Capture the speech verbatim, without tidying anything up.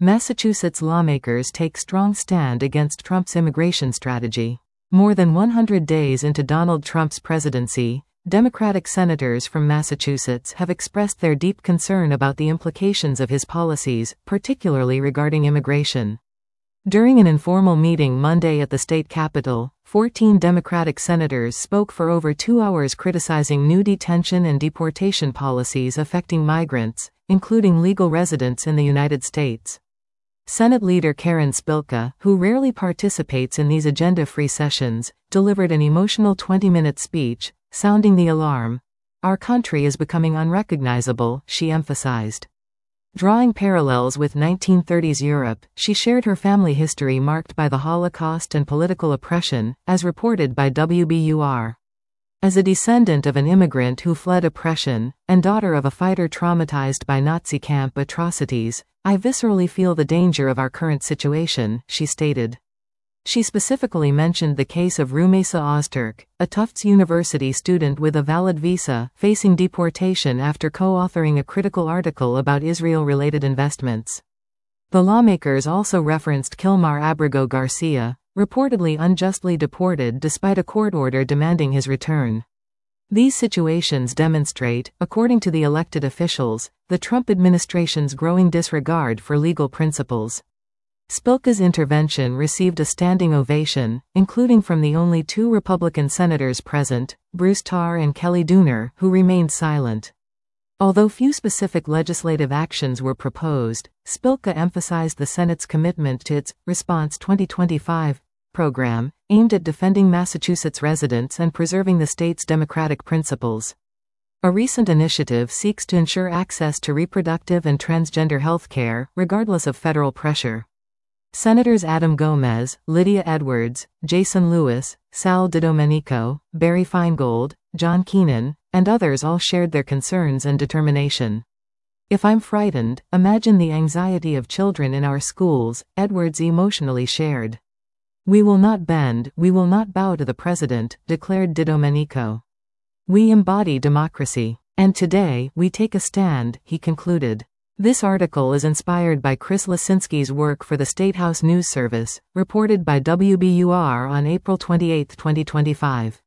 Massachusetts lawmakers take strong stand against Trump's immigration strategy. More than one hundred days into Donald Trump's presidency, Democratic senators from Massachusetts have expressed their deep concern about the implications of his policies, particularly regarding immigration. During an informal meeting Monday at the state capitol, fourteen Democratic senators spoke for over two hours criticizing new detention and deportation policies affecting migrants, including legal residents in the United States. Senate Leader Karen Spilka, who rarely participates in these agenda-free sessions, delivered an emotional twenty-minute speech, sounding the alarm. "Our country is becoming unrecognizable," she emphasized. Drawing parallels with nineteen thirties Europe, she shared her family history marked by the Holocaust and political oppression, as reported by W B U R. As a descendant of an immigrant who fled oppression, and daughter of a fighter traumatized by Nazi camp atrocities, I viscerally feel the danger of our current situation, she stated. She specifically mentioned the case of Rumeysa Ozturk, a Tufts University student with a valid visa, facing deportation after co-authoring a critical article about Israel-related investments. The lawmakers also referenced Kilmar Abrego Garcia, reportedly unjustly deported despite a court order demanding his return. These situations demonstrate, according to the elected officials, the Trump administration's growing disregard for legal principles. Spilka's intervention received a standing ovation, including from the only two Republican senators present, Bruce Tarr and Kelly Dooner, who remained silent. Although few specific legislative actions were proposed, Spilka emphasized the Senate's commitment to its Response twenty twenty-five program, aimed at defending Massachusetts residents and preserving the state's democratic principles. A recent initiative seeks to ensure access to reproductive and transgender health care, regardless of federal pressure. Senators Adam Gomez, Lydia Edwards, Jason Lewis, Sal DiDomenico, Barry Feingold, John Keenan, and others all shared their concerns and determination. "If I'm frightened, imagine the anxiety of children in our schools," Edwards emotionally shared. "We will not bend, we will not bow to the president," declared DiDomenico. "We embody democracy. And today, we take a stand," he concluded. This article is inspired by Chris Lasinski's work for the State House News Service, reported by W B U R on April twenty-eighth, twenty twenty-five.